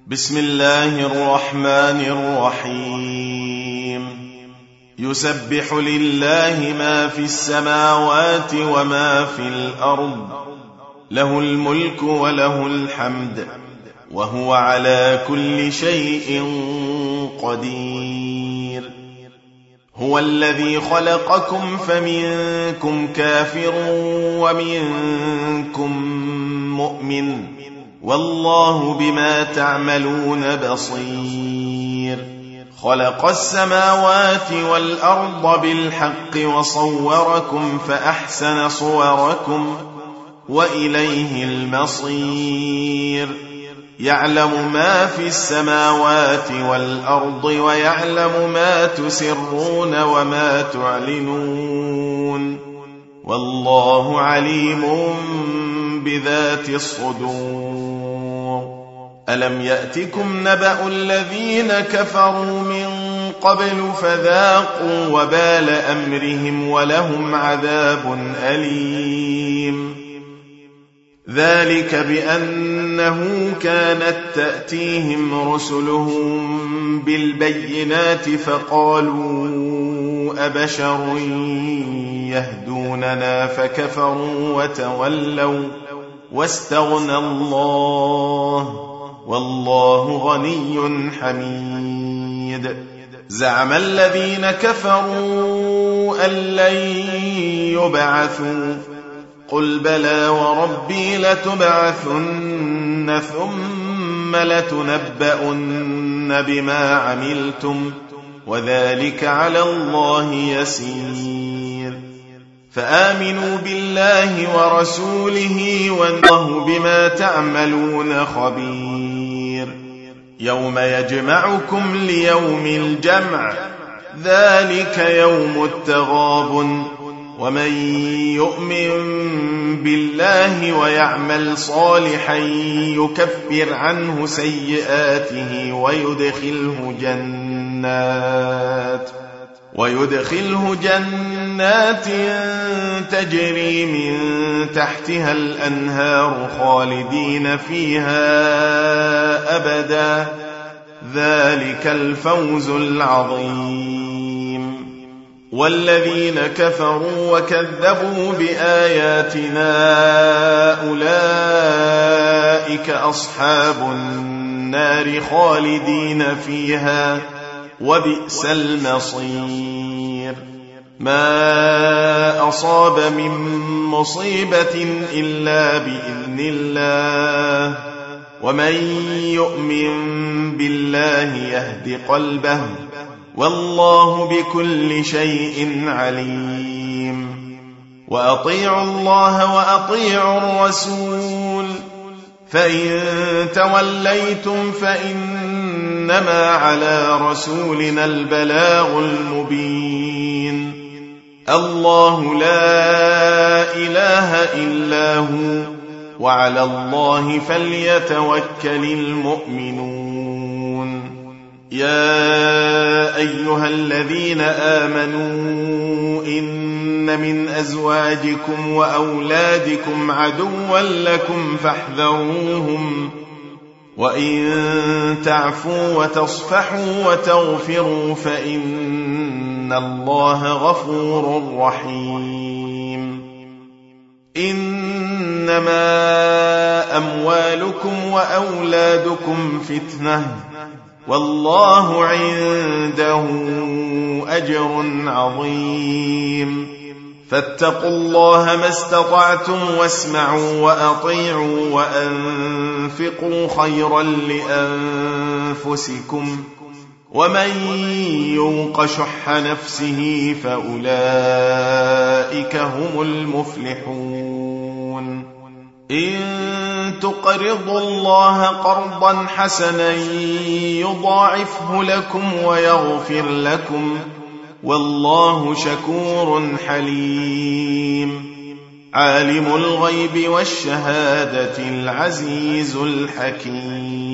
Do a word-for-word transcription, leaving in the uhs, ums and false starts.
بسم الله الرحمن الرحيم يسبح لله ما في السماوات وما في الأرض له الملك وله الحمد وهو على كل شيء قدير هو الذي خلقكم فمنكم كافر ومنكم مؤمن والله بما تعملون بصير خلق السماوات والأرض بالحق وصوركم فأحسن صوركم وإليه المصير يعلم ما في السماوات والأرض ويعلم ما تسرون وما تعلنون والله عليم بذات الصدور ألم يأتكم نبأ الذين كفروا من قبل فذاقوا وبال أمرهم ولهم عذاب أليم ذلك بأنه كانت تأتيهم رسلهم بالبينات فقالوا أبشر يهدوننا فكفروا وتولوا واستغنى الله والله غني حميد زعم الذين كفروا أن لن يبعثوا قل بلى وربي لتبعثن ثم لتنبؤن بما عملتم وذلك على الله يسير فآمنوا بالله ورسوله والله بما تعملون خبير يوم يجمعكم ليوم الجمع ذلك يوم التغابن ومن يؤمن بالله ويعمل صالحا يكفر عنه سيئاته ويدخله جنات ويدخله جنات تجري من تحتها الأنهار خالدين فيها أبدا ذلك الفوز العظيم والذين كفروا وكذبوا بآياتنا أولئك أصحاب النار خالدين فيها وبئس المصير ما أصاب من مصيبة إلا بإذن الله ومن يؤمن بالله يهد قلبه والله بكل شيء عليم وأطيعوا الله وأطيعوا الرسول فإن توليتم فإنما على رسولنا البلاغ المبين الله لا إله إلا هو وعلى الله فليتوكل المؤمنون يا أيها الذين آمنوا إن من أزواجكم وأولادكم عدوا لكم فاحذروهم وإن تعفوا وتصفحوا وتغفروا فإن الله غفور رحيم إنما أموالكم وأولادكم فتنة والله عنده أجر عظيم فاتقوا الله ما استطعتم واسمعوا وأطيعوا وأنفقوا خيرا لأنفسكم ومن يوق شح نفسه فأولئك هم المفلحون إن تقرضوا الله قرضا حسنا يضاعفه لكم ويغفر لكم والله شكور حليم عالم الغيب والشهادة العزيز الحكيم